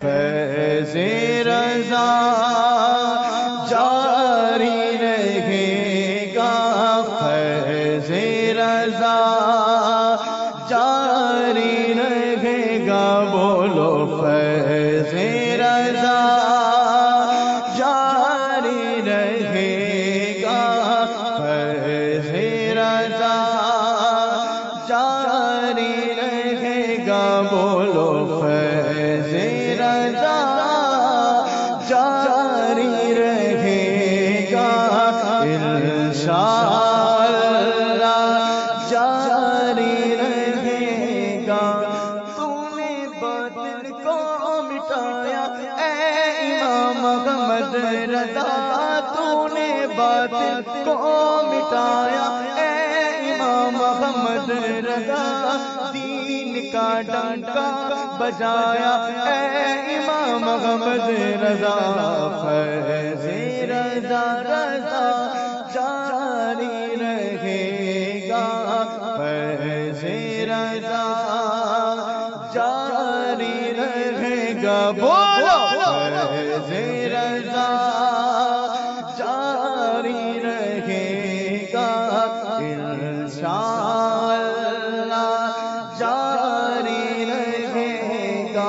فیض رضا جاری رہے گا، فیض رضا جاری رہے گا، بولو فیض رضا جاری رہے گا، فیض رضا جاری رہے گا، بولو فیض رضا جاری رہے گا، انشاءاللہ جاری رہے گا۔ تم نے باطل کو مٹایا اے امام احمد رضا، تو نے باطل کو مٹایا اے امام احمد رضا، دین کا ڈنکا بجایا اے امام احمد رضا، فیض رضا رضا جاری رہے گا، فیض رضا جاری رہے گا، بولو فیض رضا جاری رہے گا، انشاءاللہ جاری رہے گا۔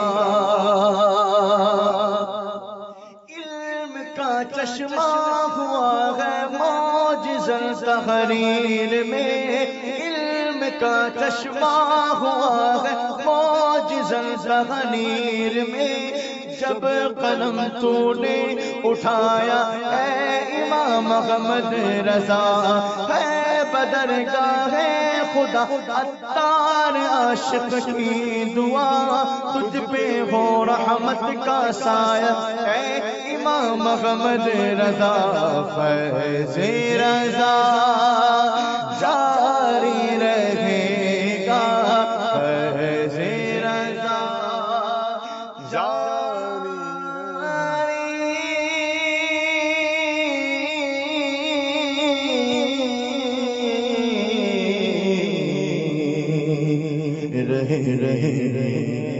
علم کا چشمہ ہوا ہے معجزہ تحریر میں، علم کا چشمہ ہوا ہے معجزہ تحریر میں، جب قلم تو نے اٹھایا اے امام احمد رضا، ہے بدر گاہ خدا عطار عاشق کی دعا، تجھ پہ ہو رحمت کا سایہ اے امام احمد رضا، فیض رضا جاری رہے گا، فیض رضا جاری رہے